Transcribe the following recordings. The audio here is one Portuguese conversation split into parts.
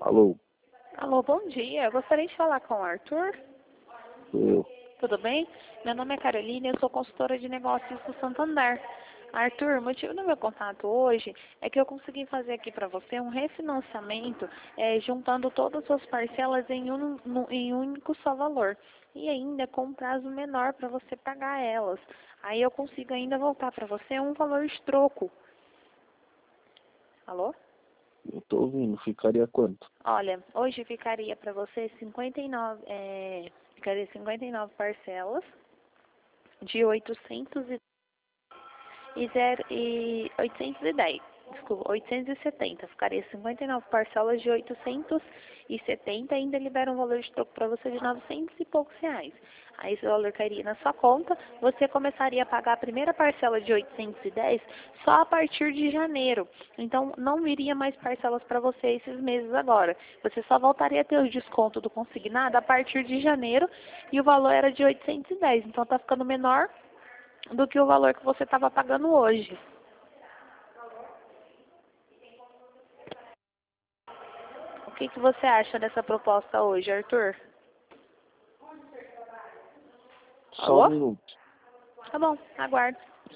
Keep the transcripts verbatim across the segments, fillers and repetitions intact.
Alô, Alô, bom dia. Eu gostaria de falar com o Arthur. sou eu. Tudo bem? Meu nome é Carolina e eu sou consultora de negócios do Santander. Arthur, o motivo do meu contato hoje é que eu consegui fazer aqui para você um refinanciamento, eh, juntando todas as suas parcelas em um, no- em um único só valor. E ainda com um prazo menor para você pagar elas. Aí eu consigo ainda voltar para você um valor de troco. Alô? Eu tô ouvindo, ficaria quanto? Olha, hoje ficaria para você cinquenta e nove, é, ficaria cinquenta e nove parcelas de oitocentos e, e, zero, e oitocentos e dez, desculpa, oitocentos e setenta. Ficaria cinquenta e nove parcelas de oitocentos e setenta e ainda libera um valor de troco para você de novecentos e poucos reais. Aí esse valor cairia na sua conta, você começaria a pagar a primeira parcela de oitocentos e dez só a partir de janeiro. Então não viria mais parcelas para você esses meses agora. Você só voltaria a ter o desconto do consignado a partir de janeiro e o valor era de oitocentos e dez. Então está ficando menor do que o valor que você estava pagando hoje. O que, que você acha dessa proposta hoje, Arthur? Só um Alô? minuto. Tá bom, aguardo.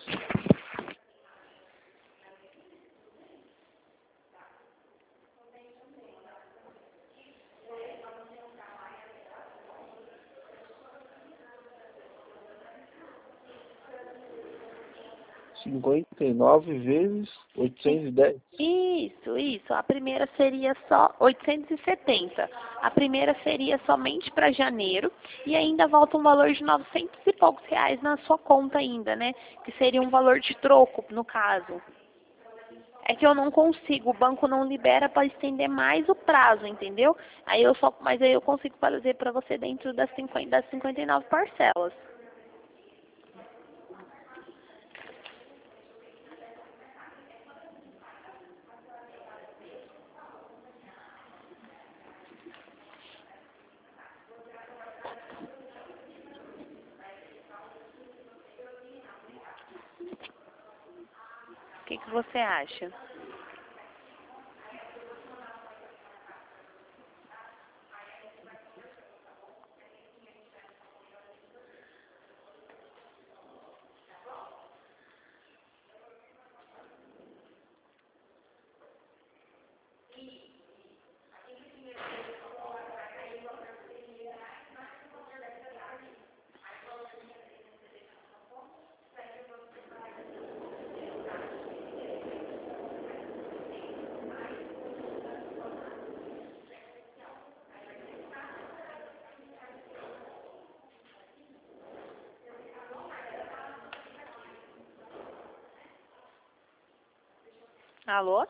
cinquenta e nove vezes oitocentos e dez. Isso, isso. A primeira seria só oitocentos e setenta. A primeira seria somente para janeiro e ainda volta um valor de novecentos e poucos reais na sua conta ainda, né? Que seria um valor de troco, no caso. É que eu não consigo, o banco não libera para estender mais o prazo, entendeu? Aí eu só, mas aí eu consigo fazer para você dentro das cinquenta, das cinquenta e nove parcelas. O que que você acha? Alô?